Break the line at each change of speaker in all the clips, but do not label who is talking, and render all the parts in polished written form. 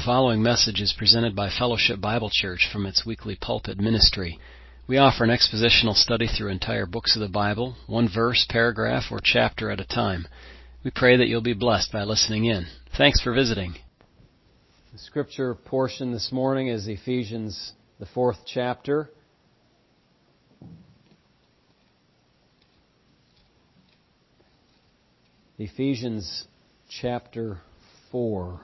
The following message is presented by Fellowship Bible Church from its weekly pulpit ministry. We offer an expositional study through entire books of the Bible, one verse, paragraph, or chapter at a time. We pray that you'll be blessed by listening in. Thanks for visiting. The scripture portion this morning is Ephesians, the 4th chapter. Ephesians chapter 4.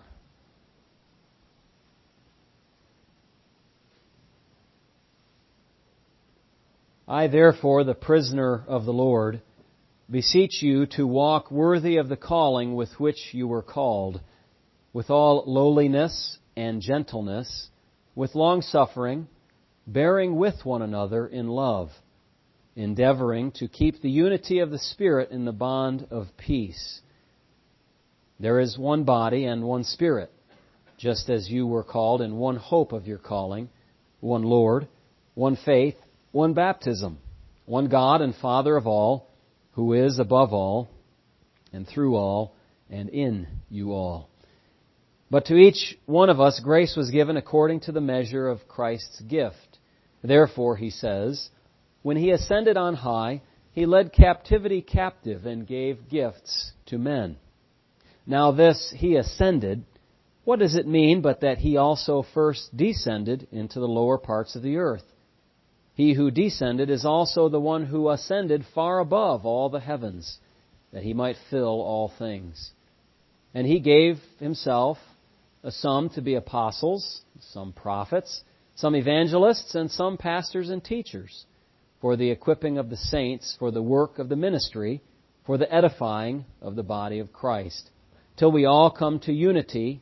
I, therefore, the prisoner of the Lord, beseech you to walk worthy of the calling with which you were called, with all lowliness and gentleness, with long-suffering, bearing with one another in love, endeavoring to keep the unity of the Spirit in the bond of peace. There is one body and one Spirit, just as you were called in one hope of your calling, one Lord, one faith, one baptism, one God and Father of all, who is above all, and through all, and in you all. But to each one of us grace was given according to the measure of Christ's gift. Therefore, he says, when he ascended on high, he led captivity captive and gave gifts to men. Now this he ascended, what does it mean but that he also first descended into the lower parts of the earth? He who descended is also the one who ascended far above all the heavens, that he might fill all things. And he gave himself some to be apostles, some prophets, some evangelists, and some pastors and teachers, for the equipping of the saints, for the work of the ministry, for the edifying of the body of Christ, till we all come to the unity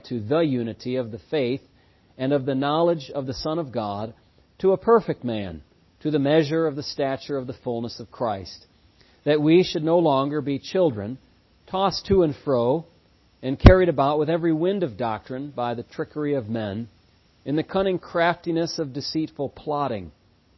of the faith and of the knowledge of the Son of God, to a perfect man, to the measure of the stature of the fullness of Christ, that we should no longer be children, tossed to and fro, and carried about with every wind of doctrine by the trickery of men, in the cunning craftiness of deceitful plotting,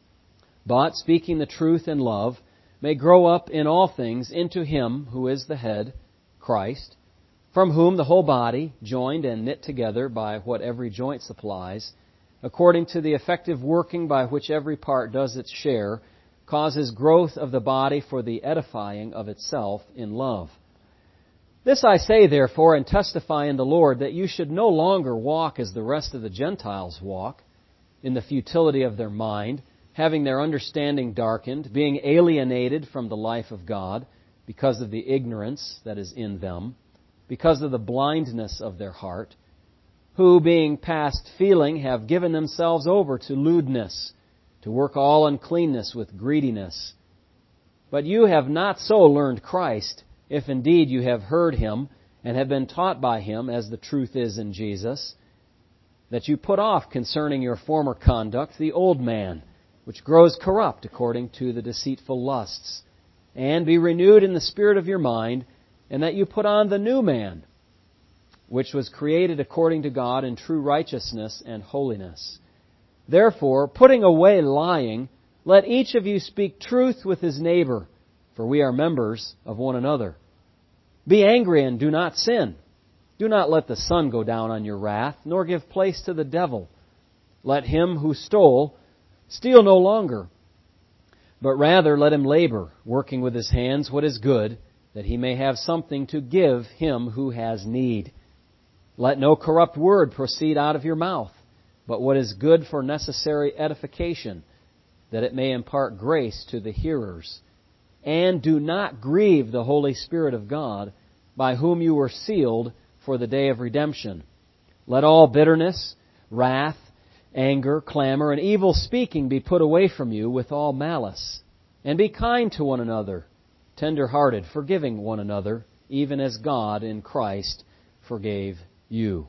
but, speaking the truth in love, may grow up in all things into Him who is the head, Christ, from whom the whole body, joined and knit together by what every joint supplies, according to the effective working by which every part does its share, causes growth of the body for the edifying of itself in love. This I say, therefore, and testify in the Lord, that you should no longer walk as the rest of the Gentiles walk, in the futility of their mind, having their understanding darkened, being alienated from the life of God, because of the ignorance that is in them, because of the blindness of their heart, who, being past feeling, have given themselves over to lewdness, to work all uncleanness with greediness. But you have not so learned Christ, if indeed you have heard Him, and have been taught by Him, as the truth is in Jesus, that you put off concerning your former conduct the old man, which grows corrupt according to the deceitful lusts, and be renewed in the spirit of your mind, and that you put on the new man, which was created according to God in true righteousness and holiness. Therefore, putting away lying, let each of you speak truth with his neighbor, for we are members of one another. Be angry and do not sin. Do not let the sun go down on your wrath, nor give place to the devil. Let him who stole steal no longer, but rather let him labor, working with his hands what is good, that he may have something to give him who has need. Let no corrupt word proceed out of your mouth, but what is good for necessary edification, that it may impart grace to the hearers. And do not grieve the Holy Spirit of God, by whom you were sealed for the day of redemption. Let all bitterness, wrath, anger, clamor, and evil speaking be put away from you with all malice. And be kind to one another, tender-hearted, forgiving one another, even as God in Christ forgave you.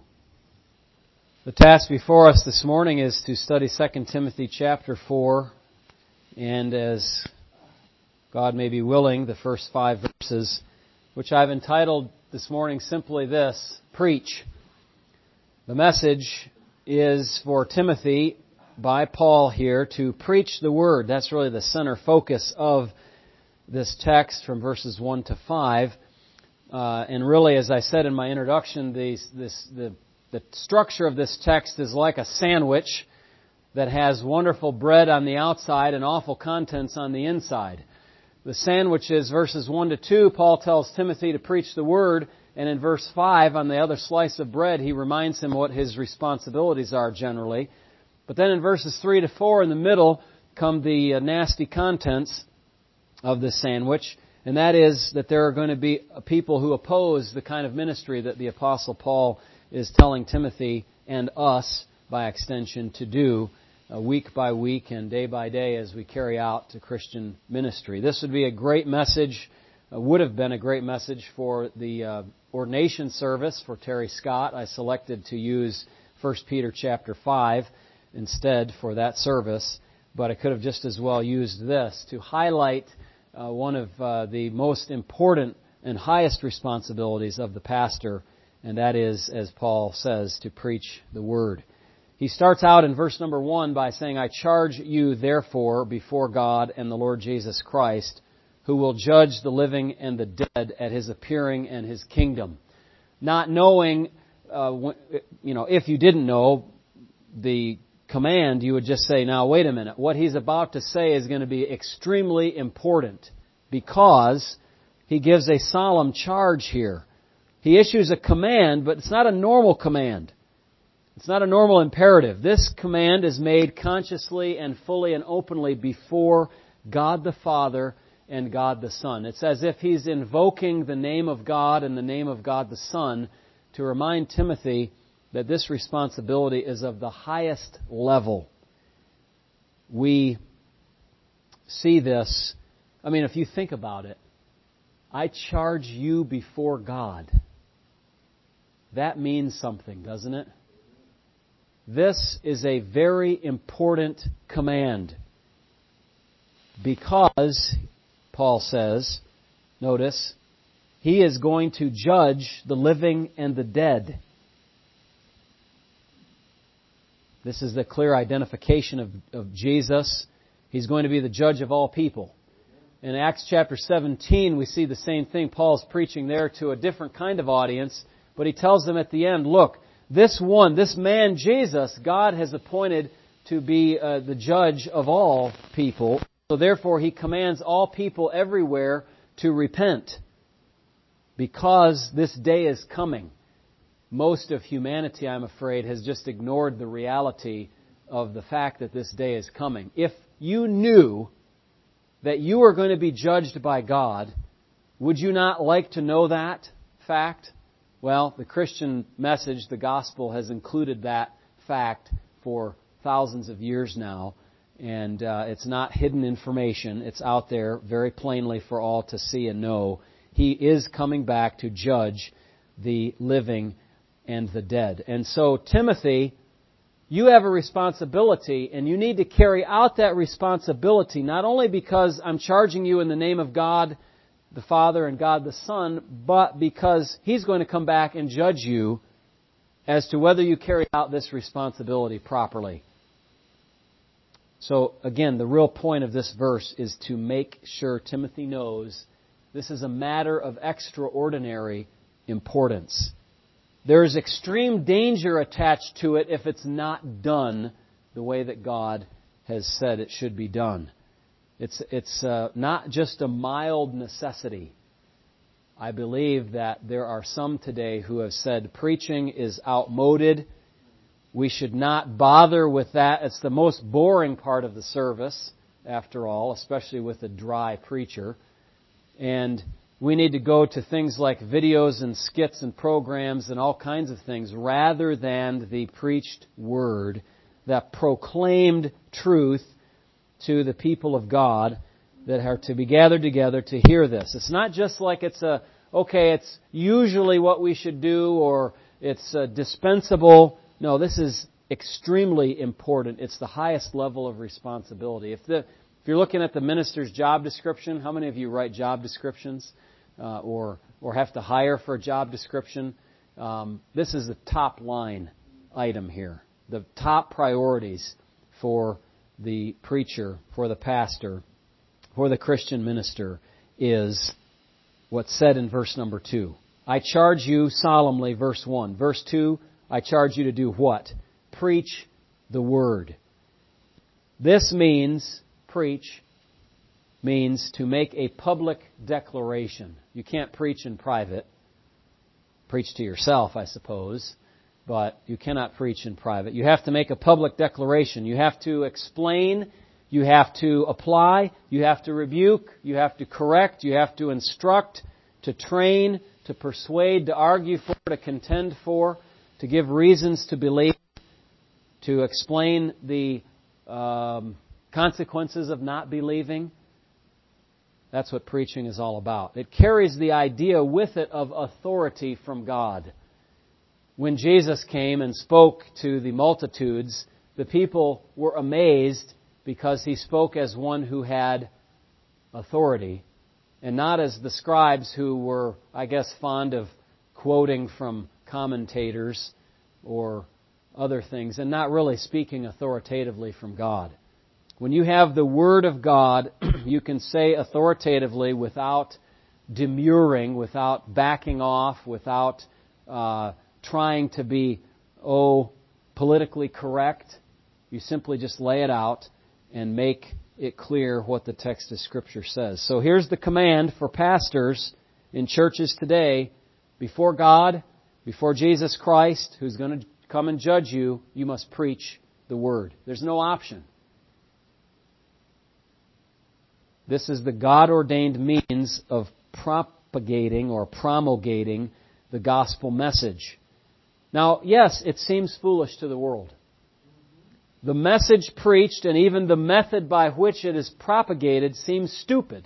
The task before us this morning is to study 2 Timothy chapter 4, and as God may be willing, the first 5 verses, which I've entitled this morning simply this: Preach. The message is for Timothy by Paul here to preach the Word. That's really the center focus of this text from verses 1 to 5. And really, as I said in my introduction, the The structure of this text is like a sandwich that has wonderful bread on the outside and awful contents on the inside. The sandwich is verses 1 to 2. Paul tells Timothy to preach the Word, and in verse 5, on the other slice of bread, he reminds him what his responsibilities are generally. But then in verses 3 to 4, in the middle, come the nasty contents of the sandwich, and that is that there are going to be people who oppose the kind of ministry that the Apostle Paul is telling Timothy and us, by extension, to do week by week and day by day as we carry out the Christian ministry. This would be a great message, would have been a great message for the ordination service for Terry Scott. I selected to use 1 Peter chapter 5 instead for that service, but I could have just as well used this to highlight one of the most important and highest responsibilities of the pastor, and that is, as Paul says, to preach the Word. He starts out in verse number 1 by saying, I charge you therefore before God and the Lord Jesus Christ, who will judge the living and the dead at His appearing and His kingdom. Not knowing, if you didn't know the command, you would just say, now wait a minute, what he's about to say is going to be extremely important because he gives a solemn charge here. He issues a command, but it's not a normal command. It's not a normal imperative. This command is made consciously and fully and openly before God the Father and God the Son. It's as if he's invoking the name of God and the name of God the Son to remind Timothy that this responsibility is of the highest level. We see this, if you think about it, I charge you before God. That means something, doesn't it? This is a very important command because, Paul says, notice, he is going to judge the living and the dead. This is the clear identification of Jesus. He's going to be the judge of all people. In Acts chapter 17, we see the same thing. Paul's preaching there to a different kind of audience, but he tells them at the end, look, this man Jesus, God has appointed to be the judge of all people. So therefore, he commands all people everywhere to repent because this day is coming. Most of humanity, I'm afraid, has just ignored the reality of the fact that this day is coming. If you knew that you were going to be judged by God, would you not like to know that fact? Well, the Christian message, the gospel, has included that fact for thousands of years now, and it's not hidden information. It's out there very plainly for all to see and know. He is coming back to judge the living and the dead. And so, Timothy, you have a responsibility, and you need to carry out that responsibility, not only because I'm charging you in the name of God the Father and God the Son, but because He's going to come back and judge you as to whether you carry out this responsibility properly. So, again, the real point of this verse is to make sure Timothy knows this is a matter of extraordinary importance. There is extreme danger attached to it if it's not done the way that God has said it should be done. It's not just a mild necessity. I believe that there are some today who have said preaching is outmoded. We should not bother with that. It's the most boring part of the service, after all, especially with a dry preacher. And we need to go to things like videos and skits and programs and all kinds of things rather than the preached Word, that proclaimed truth to the people of God that are to be gathered together to hear this. It's not just like it's usually what we should do or it's dispensable. No, this is extremely important. It's the highest level of responsibility. If you're looking at the minister's job description, how many of you write job descriptions or have to hire for a job description? This is the top line item here. The top priorities for the preacher, for the pastor, for the Christian minister is what's said in verse number 2. I charge you solemnly, verse 1. Verse 2, I charge you to do what? Preach the Word. This means, preach, means to make a public declaration. You can't preach in private. Preach to yourself, I suppose, but you cannot preach in private. You have to make a public declaration. You have to explain, you have to apply, you have to rebuke, you have to correct, you have to instruct, to train, to persuade, to argue for, to contend for, to give reasons to believe, to explain the consequences of not believing. That's what preaching is all about. It carries the idea with it of authority from God. When Jesus came and spoke to the multitudes, the people were amazed because He spoke as one who had authority, and not as the scribes who were, I guess, fond of quoting from commentators or other things and not really speaking authoritatively from God. When you have the Word of God, you can say authoritatively without demurring, without backing off, without trying to be, politically correct. You simply just lay it out and make it clear what the text of Scripture says. So here's the command for pastors in churches today. Before God, before Jesus Christ, who's going to come and judge you, you must preach the Word. There's no option. This is the God-ordained means of propagating or promulgating the gospel message. Now, yes, it seems foolish to the world. The message preached and even the method by which it is propagated seems stupid.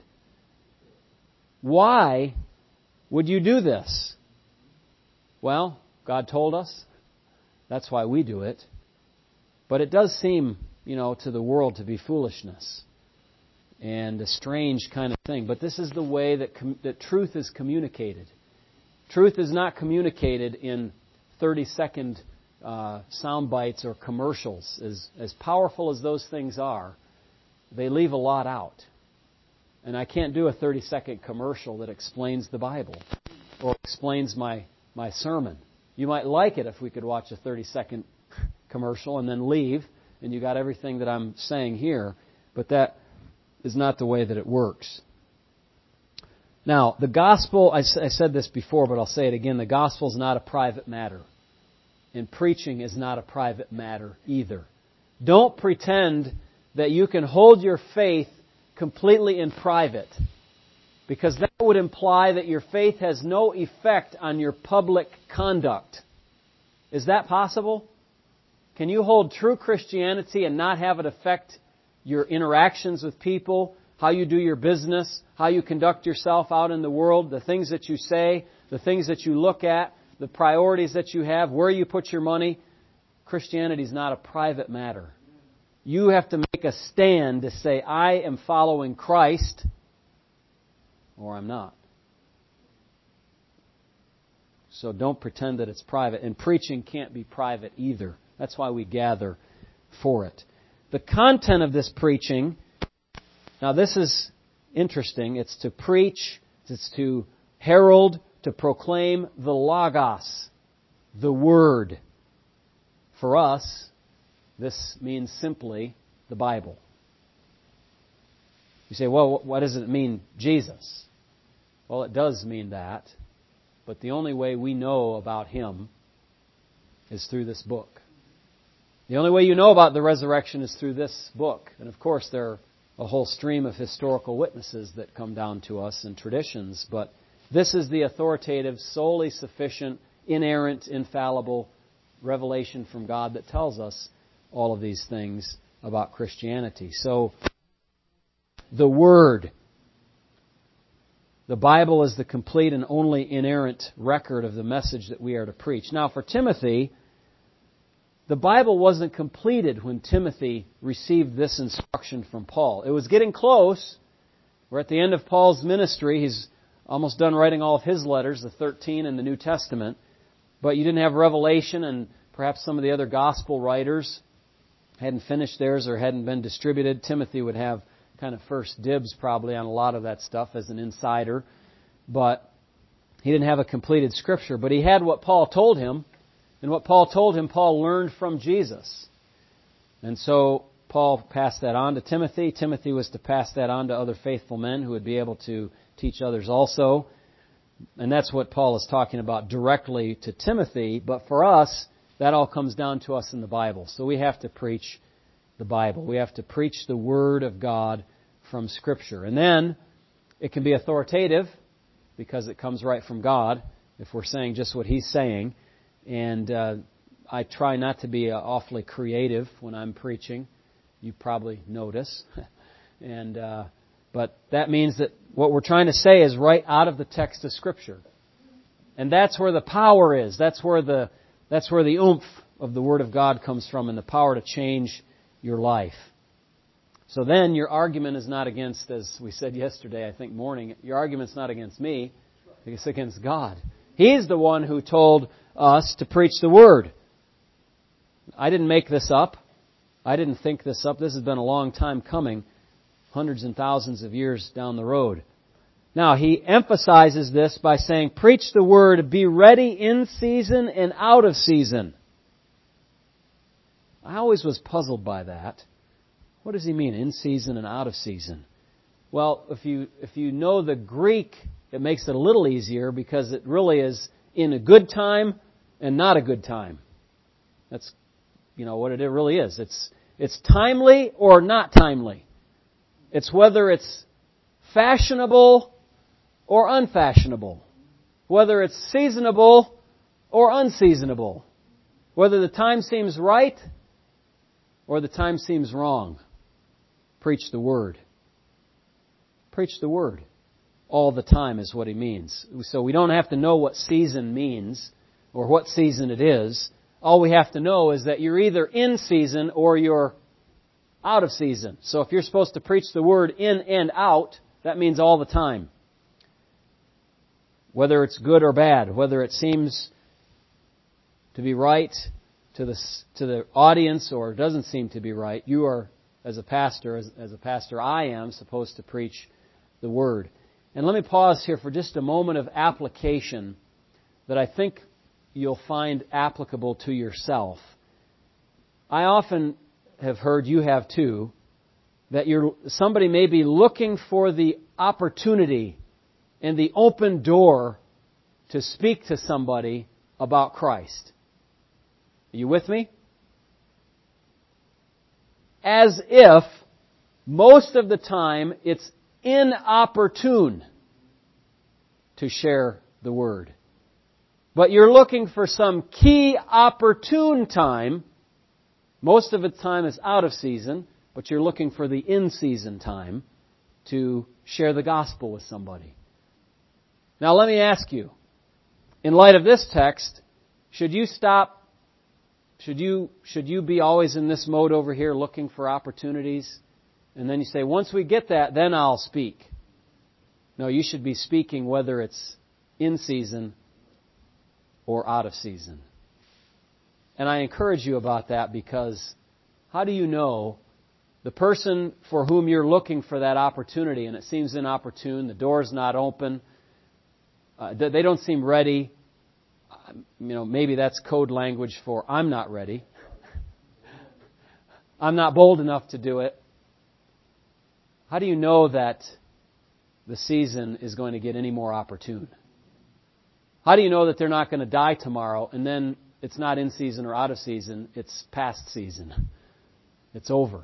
Why would you do this? Well, God told us. That's why we do it. But it does seem, to the world to be foolishness and a strange kind of thing. But this is the way that truth is communicated. Truth is not communicated in 30-second sound bites or commercials. As powerful as those things are, they leave a lot out. And I can't do a 30-second commercial that explains the Bible or explains my sermon. You might like it if we could watch a 30-second commercial and then leave, and you got everything that I'm saying here. But that is not the way that it works. Now, the gospel, I said this before, but I'll say it again, the gospel is not a private matter. And preaching is not a private matter either. Don't pretend that you can hold your faith completely in private, because that would imply that your faith has no effect on your public conduct. Is that possible? Can you hold true Christianity and not have it affect your interactions with people, how you do your business, how you conduct yourself out in the world, the things that you say, the things that you look at, the priorities that you have, where you put your money? Christianity is not a private matter. You have to make a stand to say, I am following Christ, or I'm not. So don't pretend that it's private. And preaching can't be private either. That's why we gather for it. The content of this preaching, now this is interesting. It's to preach, it's to herald, to proclaim the Logos, the Word. For us, this means simply the Bible. You say, well, what does it mean, Jesus? Well, it does mean that, but the only way we know about Him is through this book. The only way you know about the resurrection is through this book. And of course, there are a whole stream of historical witnesses that come down to us and traditions, but this is the authoritative, solely sufficient, inerrant, infallible revelation from God that tells us all of these things about Christianity. So, the Word. The Bible is the complete and only inerrant record of the message that we are to preach. Now, for Timothy, the Bible wasn't completed when Timothy received this instruction from Paul. It was getting close. We're at the end of Paul's ministry. He's almost done writing all of his letters, the 13 in the New Testament. But you didn't have Revelation, and perhaps some of the other gospel writers hadn't finished theirs or hadn't been distributed. Timothy would have kind of first dibs probably on a lot of that stuff as an insider. But he didn't have a completed Scripture. But he had what Paul told him And what Paul told him, Paul learned from Jesus. And so Paul passed that on to Timothy. Timothy was to pass that on to other faithful men who would be able to teach others also. And that's what Paul is talking about directly to Timothy. But for us, that all comes down to us in the Bible. So we have to preach the Bible. We have to preach the Word of God from Scripture. And then it can be authoritative because it comes right from God if we're saying just what He's saying. And I try not to be awfully creative when I'm preaching. You probably notice. But that means that what we're trying to say is right out of the text of Scripture. And that's where the power is. That's where the oomph of the Word of God comes from, and the power to change your life. So then your argument is not against, as we said yesterday, I think morning, your argument's not against me, it's against God. He's the one who told us to preach the Word. I didn't make this up. I didn't think this up. This has been a long time coming, hundreds and thousands of years down the road. Now, he emphasizes this by saying, preach the Word, be ready in season and out of season. I always was puzzled by that. What does he mean, in season and out of season? Well, if you know the Greek, it makes it a little easier because it really is in a good time and not a good time. That's, what it really is. It's timely or not timely. It's whether it's fashionable or unfashionable. Whether it's seasonable or unseasonable. Whether the time seems right or the time seems wrong. Preach the Word. Preach the Word. All the time is what he means. So we don't have to know what season means or what season it is. All we have to know is that you're either in season or you're out of season. So if you're supposed to preach the Word in and out, that means all the time. Whether it's good or bad, whether it seems to be right to the audience or doesn't seem to be right, you are, as a pastor, I am supposed to preach the Word. And let me pause here for just a moment of application that I think you'll find applicable to yourself. I often have heard, you have too, that somebody may be looking for the opportunity and the open door to speak to somebody about Christ. Are you with me? As if most of the time it's inopportune to share the Word. But you're looking for some key opportune time. Most of the time is out of season, but you're looking for the in-season time to share the gospel with somebody. Now let me ask you, in light of this text, should you stop? Should you be always in this mode over here looking for opportunities? And then you say, once we get that, then I'll speak. No, you should be speaking whether it's in season or out of season. And I encourage you about that because how do you know the person for whom you're looking for that opportunity and it seems inopportune, the door's not open, they don't seem ready. Maybe that's code language for I'm not ready. I'm not bold enough to do it. How do you know that the season is going to get any more opportune? How do you know that they're not going to die tomorrow and then it's not in season or out of season, it's past season? It's over.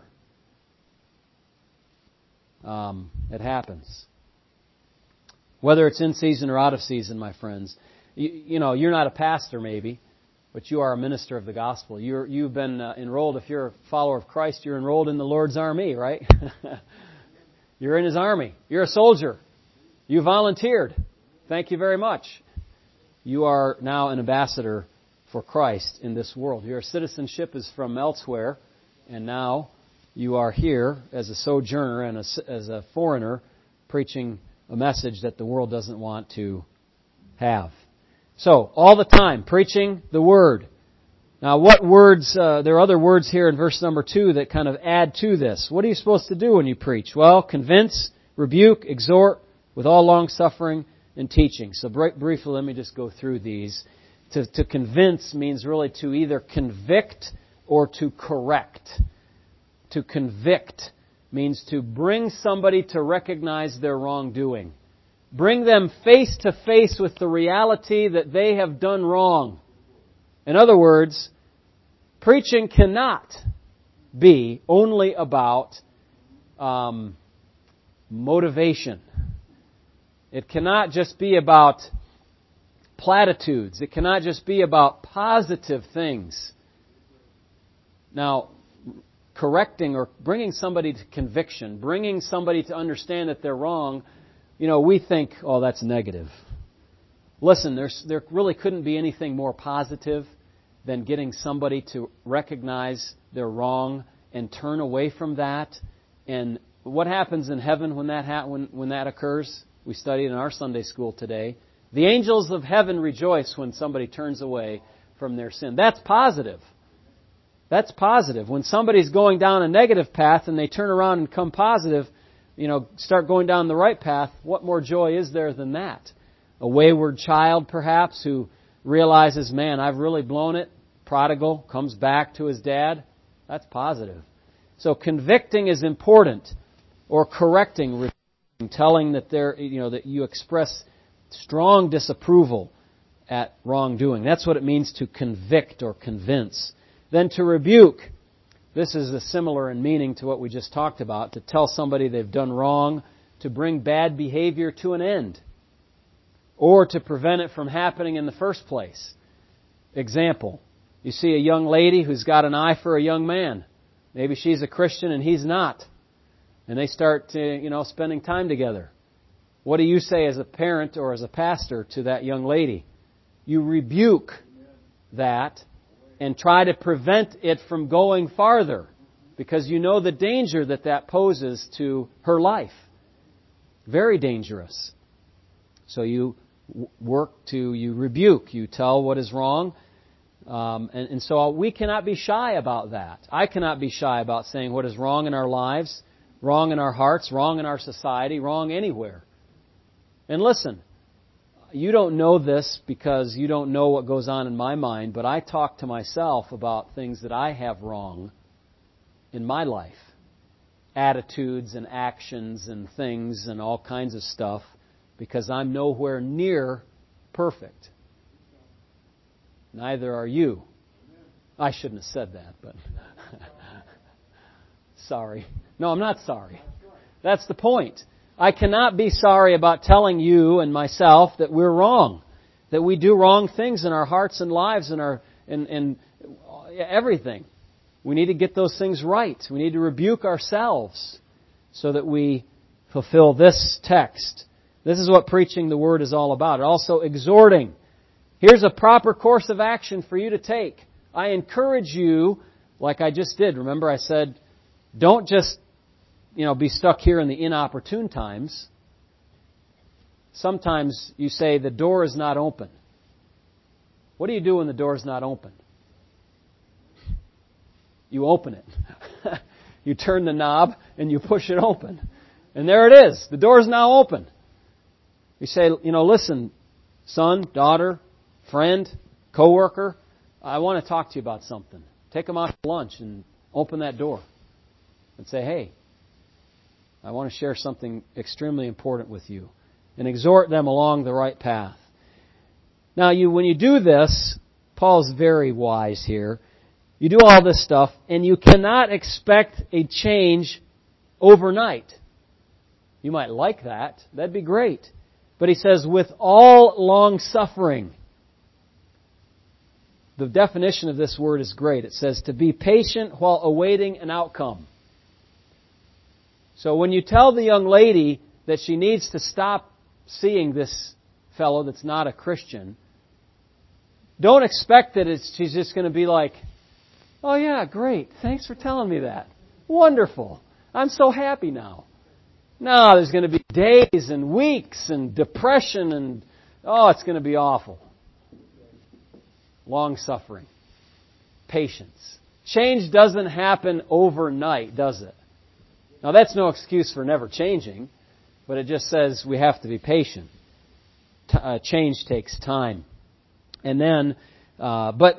It happens. Whether it's in season or out of season, my friends, you're not a pastor maybe, but you are a minister of the gospel. You've been enrolled, if you're a follower of Christ, you're enrolled in the Lord's army, right? You're in His army. You're a soldier. You volunteered. Thank you very much. You are now an ambassador for Christ in this world. Your citizenship is from elsewhere, and now you are here as a sojourner and as a foreigner preaching a message that the world doesn't want to have. So, all the time, preaching the Word. Now, what words, there are other words here in verse number 2 that kind of add to this. What are you supposed to do when you preach? Well, convince, rebuke, exhort with all long-suffering and teaching. So briefly, let me just go through these. To convince means really to either convict or to correct. To convict means to bring somebody to recognize their wrongdoing. Bring them face to face with the reality that they have done wrong. In other words, preaching cannot be only about motivation. It cannot just be about platitudes. It cannot just be about positive things. Now, correcting or bringing somebody to conviction, bringing somebody to understand that they're wrong, we think, oh, that's negative. Listen, there really couldn't be anything more positive than getting somebody to recognize they're wrong and turn away from that. And what happens in heaven when that occurs? We studied in our Sunday school today. The angels of heaven rejoice when somebody turns away from their sin. That's positive. That's positive. When somebody's going down a negative path and they turn around and come positive, start going down the right path, what more joy is there than that? A wayward child, perhaps, who realizes, man, I've really blown it. Prodigal comes back to his dad. That's positive. So convicting is important, or correcting, telling that that you express strong disapproval at wrongdoing. That's what it means to convict or convince. Then to rebuke. This is similar in meaning to what we just talked about. To tell somebody they've done wrong, to bring bad behavior to an end, or to prevent it from happening in the first place. Example, you see a young lady who's got an eye for a young man. Maybe she's a Christian and he's not. And they start spending time together. What do you say as a parent or as a pastor to that young lady? You rebuke that and try to prevent it from going farther, because you know the danger that poses to her life. Very dangerous. So you rebuke, you tell what is wrong. And so we cannot be shy about that. I cannot be shy about saying what is wrong in our lives, wrong in our hearts, wrong in our society, wrong anywhere. And listen, you don't know this because you don't know what goes on in my mind, but I talk to myself about things that I have wrong in my life. Attitudes and actions and things and all kinds of stuff, because I'm nowhere near perfect. Neither are you. I shouldn't have said that, but sorry. No, I'm not sorry. That's the point. I cannot be sorry about telling you and myself that we're wrong, that we do wrong things in our hearts and lives and everything. We need to get those things right. We need to rebuke ourselves so that we fulfill this text. This is what preaching the Word is all about. Also exhorting. Here's a proper course of action for you to take. I encourage you, like I just did. Remember I said, don't just be stuck here in the inopportune times. Sometimes you say the door is not open. What do you do when the door is not open? You open it. You turn the knob and you push it open. And there it is. The door is now open. You say, listen, son, daughter, friend, coworker, I want to talk to you about something. Take them out to lunch and open that door. And say, hey, I want to share something extremely important with you. And exhort them along the right path. Now, when you do this, Paul's very wise here. You do all this stuff, and you cannot expect a change overnight. You might like that. That'd be great. But he says, with all long-suffering. The definition of this word is great. It says, to be patient while awaiting an outcome. So when you tell the young lady that she needs to stop seeing this fellow that's not a Christian, don't expect that she's just going to be like, oh yeah, great, thanks for telling me that. Wonderful. I'm so happy now. No, there's going to be days and weeks and depression and, it's going to be awful. Long-suffering. Patience. Change doesn't happen overnight, does it? Now, that's no excuse for never changing, but it just says we have to be patient. Change takes time. And then, but,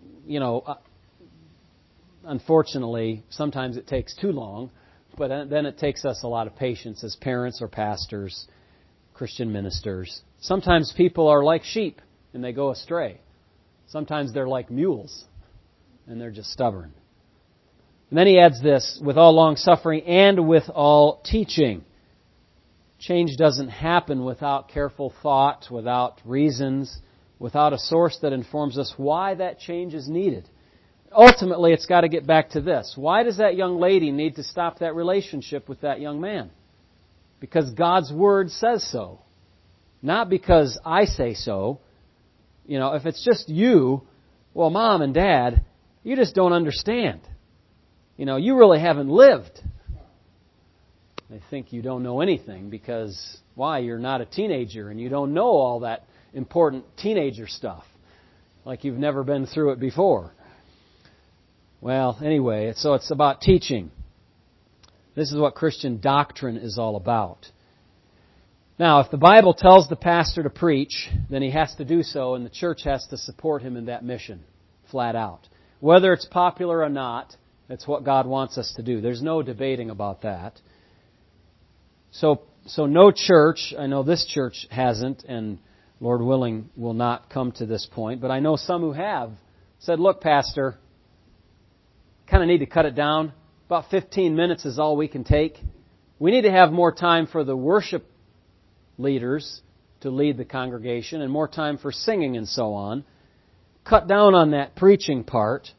unfortunately, sometimes it takes too long, but then it takes us a lot of patience as parents or pastors, Christian ministers. Sometimes people are like sheep and they go astray. Sometimes they're like mules and they're just stubborn. And then he adds this, with all long-suffering and with all teaching. Change doesn't happen without careful thought, without reasons, without a source that informs us why that change is needed. Ultimately, it's got to get back to this. Why does that young lady need to stop that relationship with that young man? Because God's Word says so. Not because I say so. If it's just you, well, Mom and Dad, you just don't understand. You really haven't lived. They think you don't know anything because, why? You're not a teenager and you don't know all that important teenager stuff. Like you've never been through it before. Well, anyway, so it's about teaching. This is what Christian doctrine is all about. Now, if the Bible tells the pastor to preach, then he has to do so, and the church has to support him in that mission, flat out. Whether it's popular or not, that's what God wants us to do. There's no debating about that. So no church, I know this church hasn't, and Lord willing will not come to this point, but I know some who have said, look, Pastor, kind of need to cut it down. About 15 minutes is all we can take. We need to have more time for the worship leaders to lead the congregation and more time for singing and so on. Cut down on that preaching part.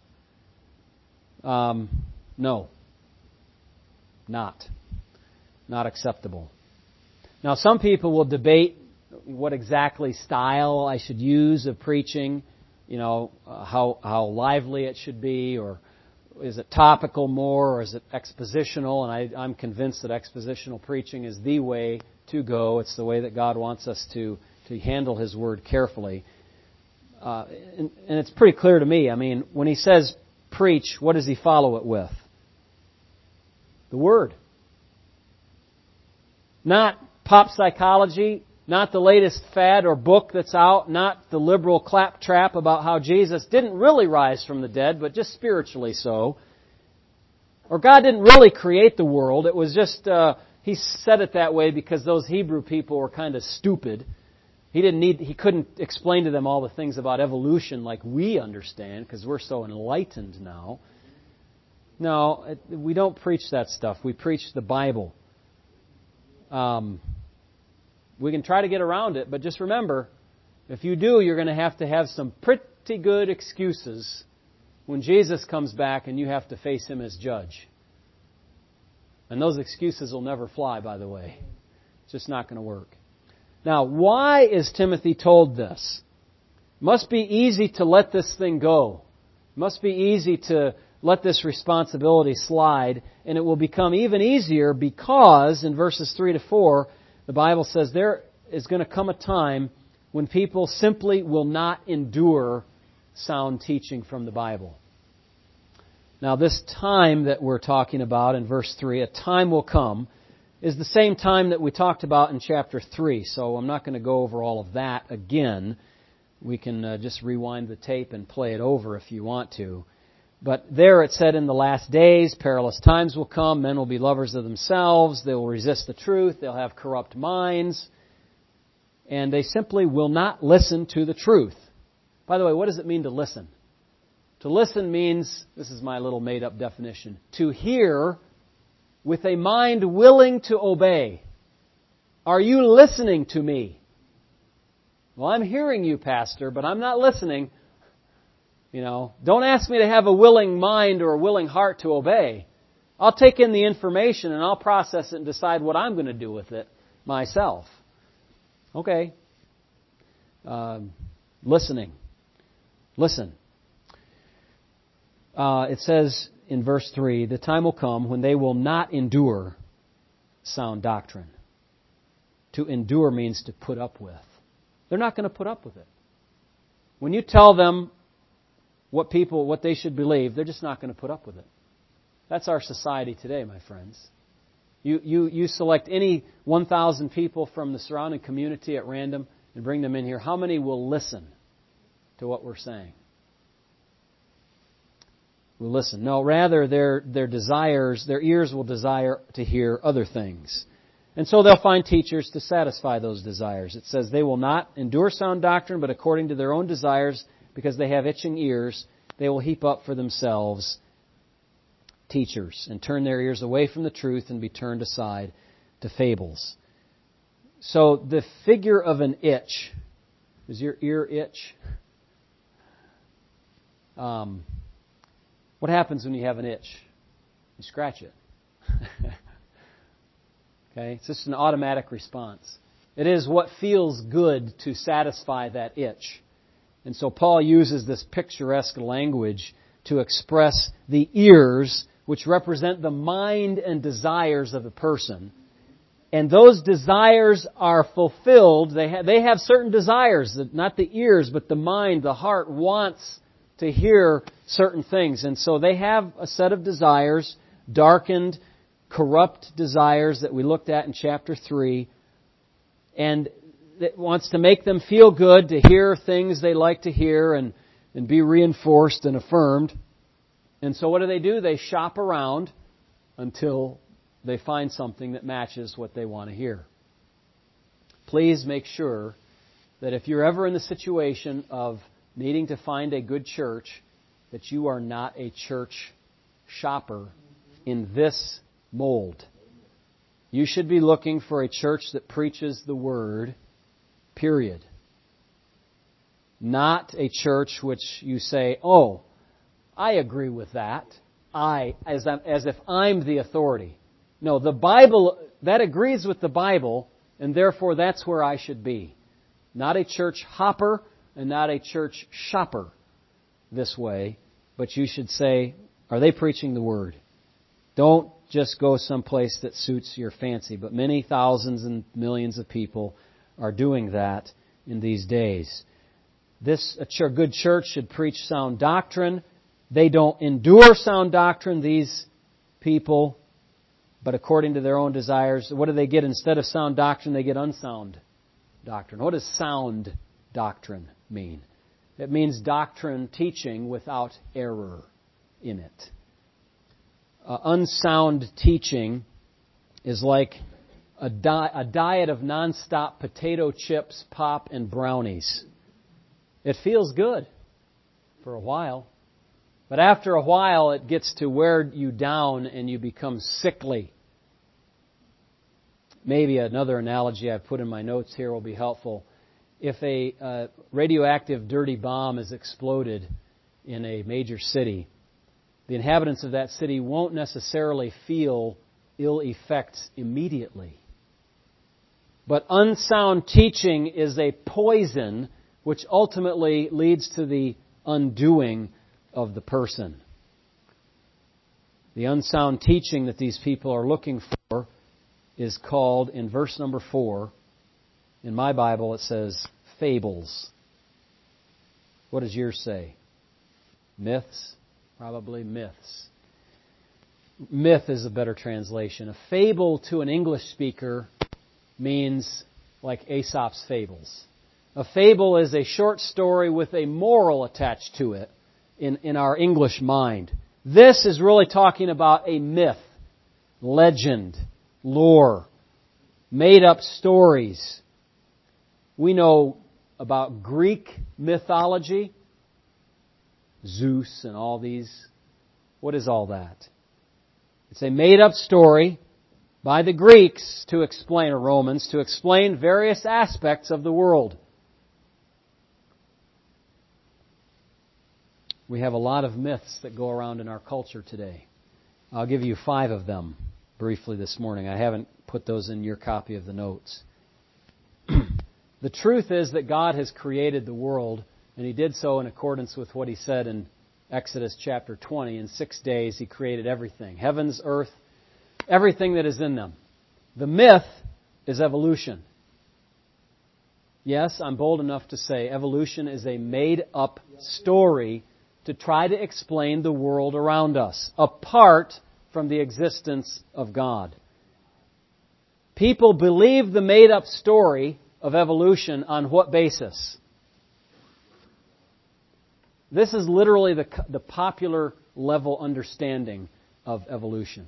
No. Not acceptable. Now, some people will debate what exactly style I should use of preaching, how lively it should be, or is it topical more, or is it expositional? And I'm convinced that expositional preaching is the way to go. It's the way that God wants us to handle His Word carefully. And it's pretty clear to me. I mean, when He says preach, what does He follow it with? The Word. Not pop psychology, not the latest fad or book that's out, not the liberal claptrap about how Jesus didn't really rise from the dead, but just spiritually so. Or God didn't really create the world. It was just, He said it that way because those Hebrew people were kind of stupid. He couldn't explain to them all the things about evolution like we understand because we're so enlightened now. No, we don't preach that stuff. We preach the Bible. We can try to get around it, but just remember, if you do, you're going to have some pretty good excuses when Jesus comes back and you have to face Him as judge. And those excuses will never fly, by the way. It's just not going to work. Now, why is Timothy told this? It must be easy to let this thing go. It must be easy to let this responsibility slide, and it will become even easier because in verses 3 to 4, the Bible says there is going to come a time when people simply will not endure sound teaching from the Bible. Now, this time that we're talking about in verse 3, a time will come, is the same time that we talked about in chapter 3. So I'm not going to go over all of that again. We can just rewind the tape and play it over if you want to. But there it said in the last days, perilous times will come. Men will be lovers of themselves. They will resist the truth. They'll have corrupt minds. And they simply will not listen to the truth. By the way, what does it mean to listen? To listen means, this is my little made-up definition, to hear with a mind willing to obey. Are you listening to me? Well, I'm hearing you, Pastor, but I'm not listening. Don't ask me to have a willing mind or a willing heart to obey. I'll take in the information and I'll process it and decide what I'm going to do with it myself. Okay. Listening. Listen. It says in verse 3, the time will come when they will not endure sound doctrine. To endure means to put up with. They're not going to put up with it. When you tell them what they should believe, they're just not going to put up with it. That's our society today, my friends. You select any 1,000 people from the surrounding community at random and bring them in here. How many will listen to what we're saying. Will listen. No, rather their desires, their ears will desire to hear other things. And so they'll find teachers to satisfy those desires. It says they will not endure sound doctrine, but according to their own desires, because they have itching ears, they will heap up for themselves teachers and turn their ears away from the truth and be turned aside to fables. So the figure of an itch, does your ear itch? What happens when you have an itch? You scratch it. Okay? It's just an automatic response. It is what feels good to satisfy that itch. And so Paul uses this picturesque language to express the ears, which represent the mind and desires of the person. And those desires are fulfilled. They have certain desires, not the ears, but the mind, the heart wants to hear certain things. And so they have a set of desires, darkened, corrupt desires that we looked at in chapter 3. And it wants to make them feel good to hear things they like to hear and be reinforced and affirmed. And so what do? They shop around until they find something that matches what they want to hear. Please make sure that if you're ever in the situation of needing to find a good church, that you are not a church shopper in this mold. You should be looking for a church that preaches the Word, period. Not a church which you say, oh, I agree with that. As if I'm the authority. No, the Bible, that agrees with the Bible, and therefore that's where I should be. Not a church hopper and not a church shopper this way, but you should say, are they preaching the Word? Don't just go someplace that suits your fancy, but many thousands and millions of people are doing that in these days. A good church should preach sound doctrine. They don't endure sound doctrine, these people, but according to their own desires. What do they get instead of sound doctrine? They get unsound doctrine. What does sound doctrine mean? It means doctrine, teaching without error in it. Unsound teaching is like a diet of nonstop potato chips, pop, and brownies. It feels good for a while, but after a while it gets to wear you down and you become sickly. Maybe another analogy I've put in my notes here will be helpful. If a radioactive dirty bomb is exploded in a major city, the inhabitants of that city won't necessarily feel ill effects immediately. But unsound teaching is a poison which ultimately leads to the undoing of the person. The unsound teaching that these people are looking for is called, in verse number 4, in my Bible it says, fables. What does yours say? Myths? Probably myths. Myth is a better translation. A fable to an English speaker means like Aesop's fables. A fable is a short story with a moral attached to it in our English mind. This is really talking about a myth, legend, lore, made-up stories. We know about Greek mythology, Zeus and all these. What is all that? It's a made-up story by the Greeks to explain, or Romans, to explain various aspects of the world. We have a lot of myths that go around in our culture today. I'll give you 5 of them briefly this morning. I haven't put those in your copy of the notes. The truth is that God has created the world, and He did so in accordance with what He said in Exodus chapter 20. In 6 days He created everything. Heavens, earth, everything that is in them. The myth is evolution. Yes, I'm bold enough to say evolution is a made-up story to try to explain the world around us, apart from the existence of God. People believe the made-up story of evolution on what basis? This is literally the popular level understanding of evolution.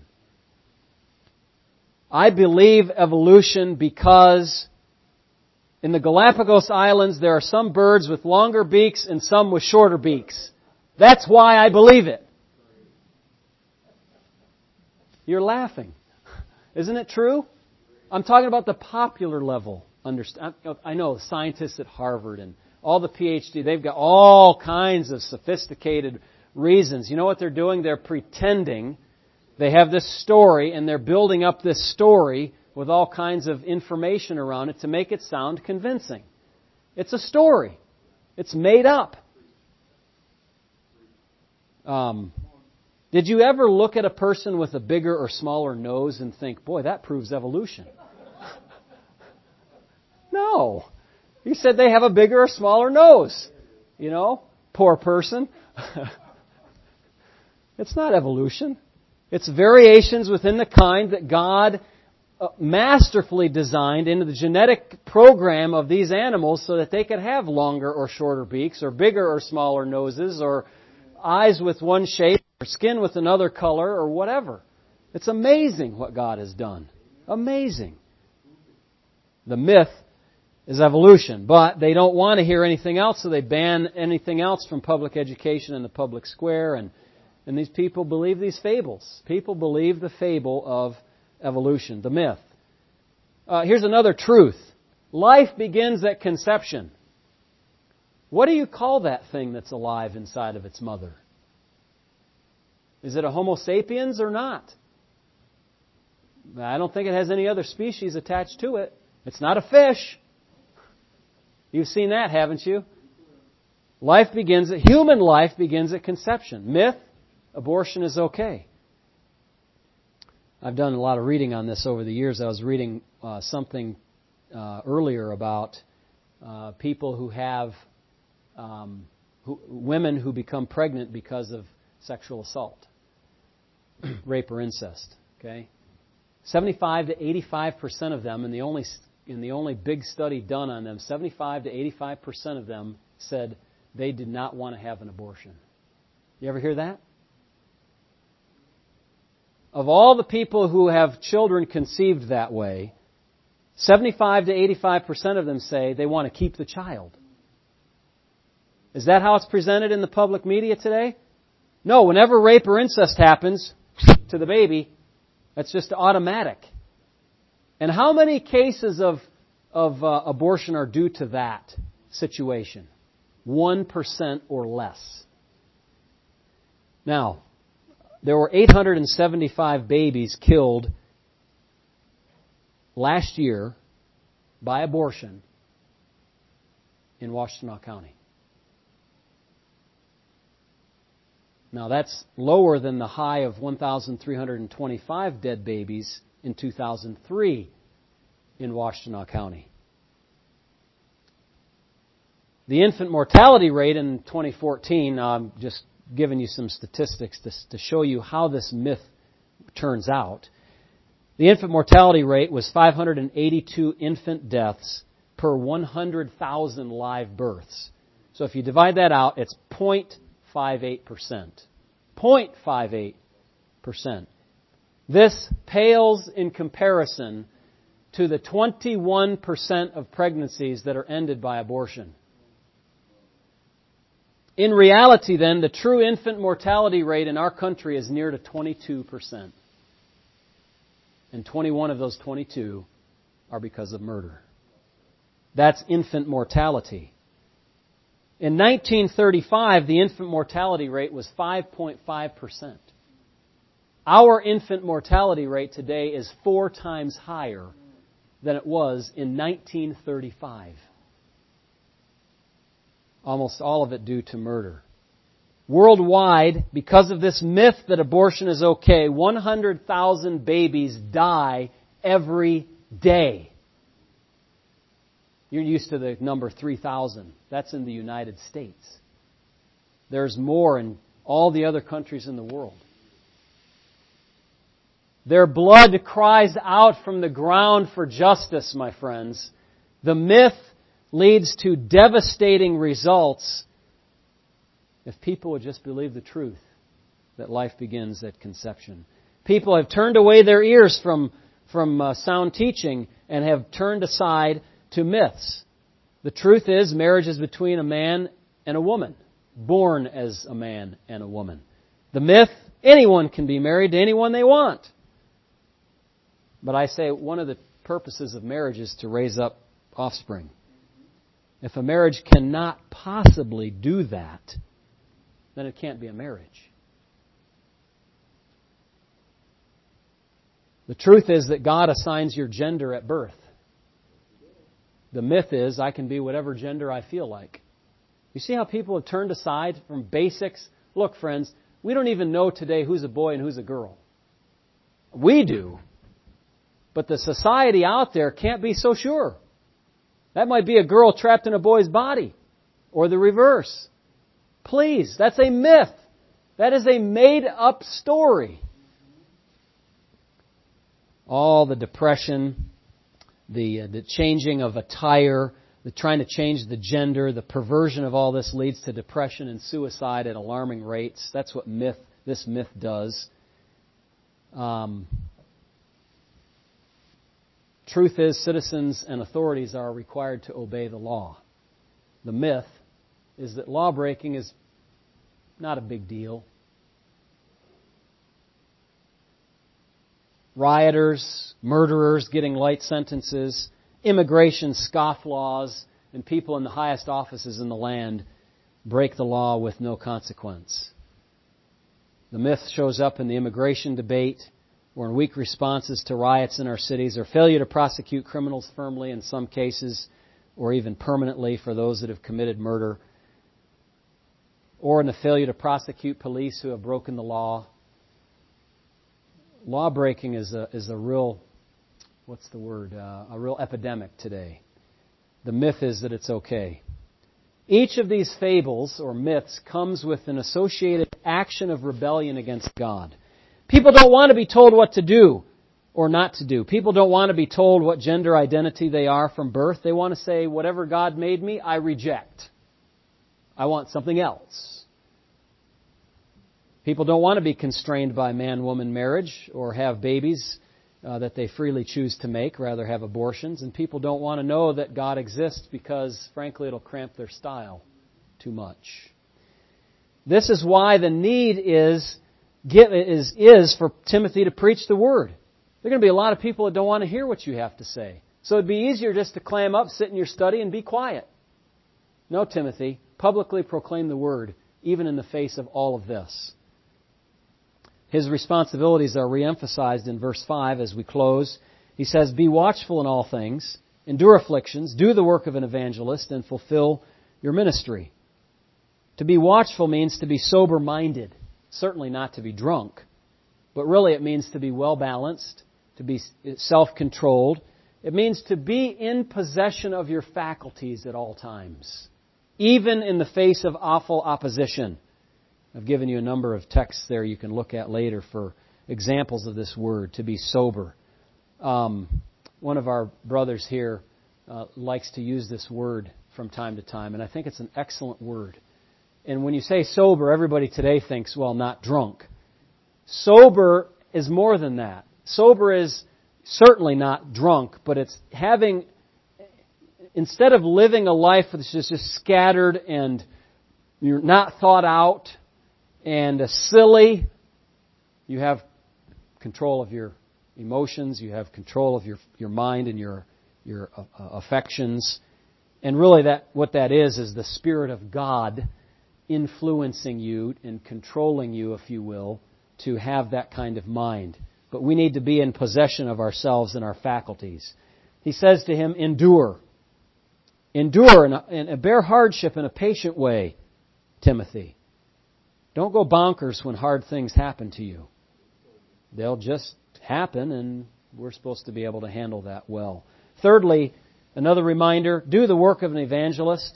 I believe evolution because in the Galapagos Islands there are some birds with longer beaks and some with shorter beaks. That's why I believe it. You're laughing. Isn't it true? I'm talking about the popular level. I know scientists at Harvard and all the PhD, they've got all kinds of sophisticated reasons. You know what they're doing? They're pretending they have this story and they're building up this story with all kinds of information around it to make it sound convincing. It's a story. It's made up. Did you ever look at a person with a bigger or smaller nose and think, boy, that proves evolution? No. You said they have a bigger or smaller nose. You know, poor person. It's not evolution. It's variations within the kind that God masterfully designed into the genetic program of these animals so that they could have longer or shorter beaks or bigger or smaller noses or eyes with one shape or skin with another color or whatever. It's amazing what God has done. Amazing. The myth is evolution, but they don't want to hear anything else, so they ban anything else from public education in the public square, and these people believe these fables. People believe the fable of evolution, the myth. Here's another truth. Life begins at conception. What do you call that thing that's alive inside of its mother? Is it a Homo sapiens or not? I don't think it has any other species attached to it. It's not a fish. You've seen that, haven't you? Human life begins at conception. Myth, abortion is okay. I've done a lot of reading on this over the years. I was reading something earlier about people who have women who become pregnant because of sexual assault, rape or incest. Okay, 75 to 85% of them, in the only big study done on them, 75 to 85% of them said they did not want to have an abortion. You ever hear that? Of all the people who have children conceived that way, 75 to 85% of them say they want to keep the child. Is that how it's presented in the public media today? No, whenever rape or incest happens to the baby, that's just automatic. And how many cases of abortion are due to that situation? 1% or less. Now, there were 875 babies killed last year by abortion in Washtenaw County. Now, that's lower than the high of 1,325 dead babies in 2003 in Washtenaw County. The infant mortality rate in 2014, I'm just giving you some statistics to show you how this myth turns out. The infant mortality rate was 582 infant deaths per 100,000 live births. So if you divide that out, it's 0.58%. 0.58%. This pales in comparison to the 21% of pregnancies that are ended by abortion. In reality, then, the true infant mortality rate in our country is near to 22%. And 21 of those 22 are because of murder. That's infant mortality. In 1935, the infant mortality rate was 5.5%. Our infant mortality rate today is 4 times higher than it was in 1935. Almost all of it due to murder. Worldwide, because of this myth that abortion is okay, 100,000 babies die every day. You're used to the number 3,000. That's in the United States. There's more in all the other countries in the world. Their blood cries out from the ground for justice, my friends. The myth leads to devastating results if people would just believe the truth that life begins at conception. People have turned away their ears from sound teaching and have turned aside to myths. The truth is, marriage is between a man and a woman, born as a man and a woman. The myth, anyone can be married to anyone they want. But I say one of the purposes of marriage is to raise up offspring. If a marriage cannot possibly do that, then it can't be a marriage. The truth is that God assigns your gender at birth. The myth is I can be whatever gender I feel like. You see how people have turned aside from basics? Look, friends, we don't even know today who's a boy and who's a girl. We do. But the society out there can't be so sure. That might be a girl trapped in a boy's body. Or the reverse. Please, that's a myth. That is a made-up story. All the depression, the changing of attire, the trying to change the gender, the perversion of all this leads to depression and suicide at alarming rates. That's what this myth does. Truth is, citizens and authorities are required to obey the law. The myth is that law breaking is not a big deal. Rioters, murderers getting light sentences, immigration scofflaws, and people in the highest offices in the land break the law with no consequence. The myth shows up in the immigration debate, or in weak responses to riots in our cities, or failure to prosecute criminals firmly in some cases, or even permanently for those that have committed murder, or in the failure to prosecute police who have broken the law. Law breaking is a real, a real epidemic today. The myth is that it's okay. Each of these fables or myths comes with an associated action of rebellion against God. People don't want to be told what to do or not to do. People don't want to be told what gender identity they are from birth. They want to say, whatever God made me, I reject. I want something else. People don't want to be constrained by man-woman marriage or have babies that they freely choose to make, rather have abortions. And people don't want to know that God exists because, frankly, it'll cramp their style too much. This is why the need is for Timothy to preach the Word. There are going to be a lot of people that don't want to hear what you have to say. So it'd be easier just to clam up, sit in your study, and be quiet. No, Timothy, publicly proclaim the Word, even in the face of all of this. His responsibilities are reemphasized in verse 5 as we close. He says, be watchful in all things, endure afflictions, do the work of an evangelist, and fulfill your ministry. To be watchful means to be sober-minded, certainly not to be drunk, but really it means to be well-balanced, to be self-controlled. It means to be in possession of your faculties at all times, even in the face of awful opposition. I've given you a number of texts there you can look at later for examples of this word, to be sober. One of our brothers here likes to use this word from time to time, and I think it's an excellent word. And when you say sober, everybody today thinks, well, not drunk. Sober is more than that. Sober is certainly not drunk, but it's having, instead of living a life that's just scattered and you're not thought out, and silly, you have control of your emotions, you have control of your mind and your affections. And really what that is the Spirit of God influencing you and controlling you, if you will, to have that kind of mind. But we need to be in possession of ourselves and our faculties. He says to him, endure. Endure and bear hardship in a patient way, Timothy. Don't go bonkers when hard things happen to you. They'll just happen, and we're supposed to be able to handle that well. Thirdly, another reminder, do the work of an evangelist.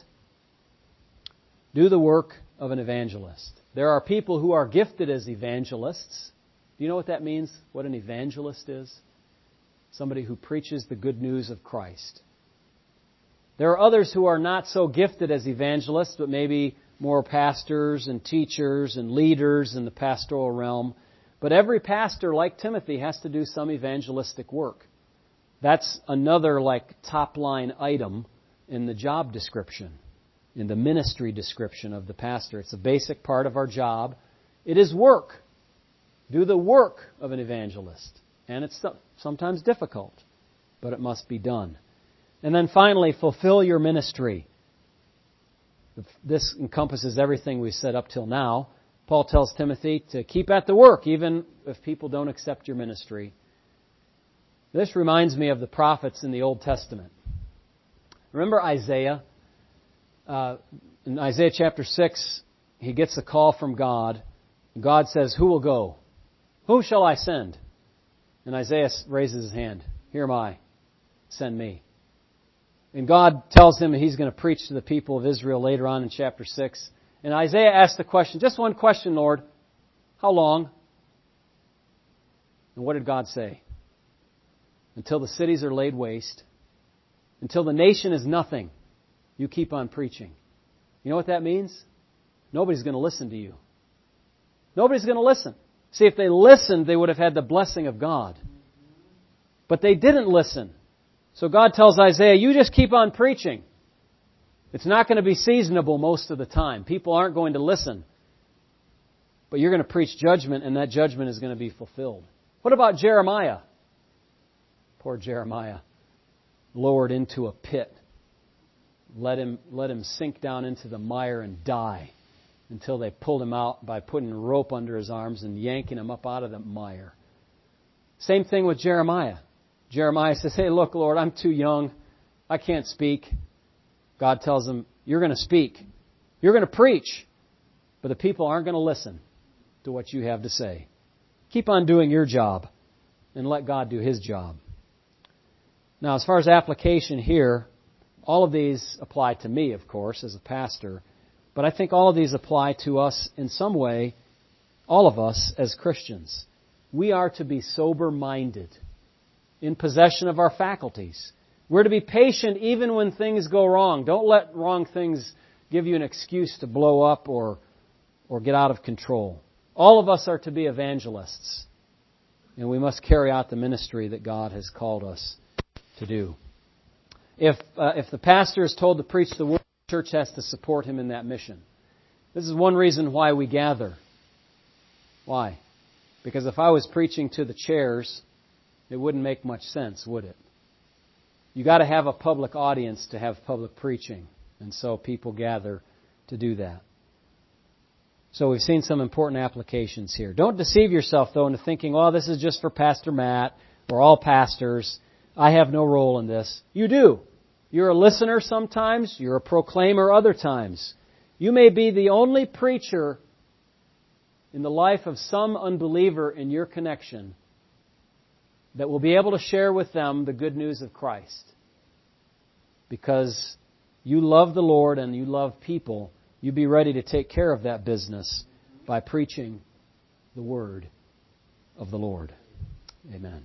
Do the work of an evangelist. There are people who are gifted as evangelists. Do you know what that means? What an evangelist is? Somebody who preaches the good news of Christ. There are others who are not so gifted as evangelists, but maybe more pastors and teachers and leaders in the pastoral realm. But every pastor, like Timothy, has to do some evangelistic work. That's another top line item in the job description, in the ministry description of the pastor. It's a basic part of our job. It is work. Do the work of an evangelist. And it's sometimes difficult, but it must be done. And then finally, fulfill your ministry. This encompasses everything we've said up till now. Paul tells Timothy to keep at the work, even if people don't accept your ministry. This reminds me of the prophets in the Old Testament. Remember Isaiah? In Isaiah chapter 6, he gets a call from God. God says, "Who will go? Whom shall I send?" And Isaiah raises his hand. "Here am I. Send me." And God tells him he's going to preach to the people of Israel later on in chapter 6. And Isaiah asks the question, just one question, Lord, how long? And what did God say? Until the cities are laid waste, until the nation is nothing, you keep on preaching. You know what that means? Nobody's going to listen to you. Nobody's going to listen. See, if they listened, they would have had the blessing of God. But they didn't listen. So God tells Isaiah, you just keep on preaching. It's not going to be seasonable most of the time. People aren't going to listen. But you're going to preach judgment, and that judgment is going to be fulfilled. What about Jeremiah? Poor Jeremiah. Lowered into a pit. Let him sink down into the mire and die until they pulled him out by putting a rope under his arms and yanking him up out of the mire. Same thing with Jeremiah. Jeremiah says, hey, look, Lord, I'm too young. I can't speak. God tells him, you're going to speak. You're going to preach. But the people aren't going to listen to what you have to say. Keep on doing your job and let God do His job. Now, as far as application here, all of these apply to me, of course, as a pastor. But I think all of these apply to us in some way, all of us as Christians. We are to be sober-minded, in possession of our faculties. We're to be patient even when things go wrong. Don't let wrong things give you an excuse to blow up or get out of control. All of us are to be evangelists, and we must carry out the ministry that God has called us to do. If the pastor is told to preach the word, the church has to support him in that mission. This is one reason why we gather. Why? Because if I was preaching to the chairs, it wouldn't make much sense, would it? You got to have a public audience to have public preaching, and so people gather to do that. So we've seen some important applications here. Don't deceive yourself, though, into thinking, oh, this is just for Pastor Matt or all pastors. I have no role in this. You do. You're a listener sometimes. You're a proclaimer other times. You may be the only preacher in the life of some unbeliever in your connection that will be able to share with them the good news of Christ. Because you love the Lord and you love people, you be ready to take care of that business by preaching the word of the Lord. Amen.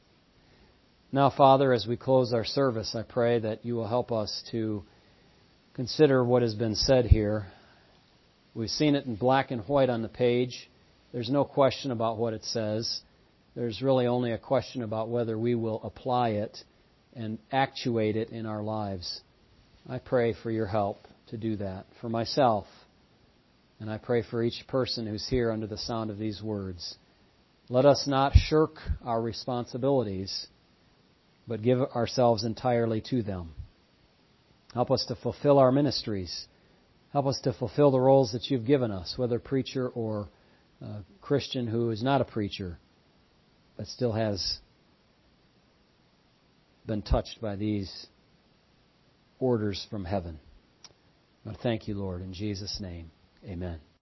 Now, Father, as we close our service, I pray that you will help us to consider what has been said here. We've seen it in black and white on the page. There's no question about what it says. There's really only a question about whether we will apply it and actuate it in our lives. I pray for your help to do that for myself. And I pray for each person who's here under the sound of these words. Let us not shirk our responsibilities, but give ourselves entirely to them. Help us to fulfill our ministries. Help us to fulfill the roles that you've given us, whether preacher or Christian who is not a preacher, but still has been touched by these orders from heaven. I thank you, Lord, in Jesus' name. Amen.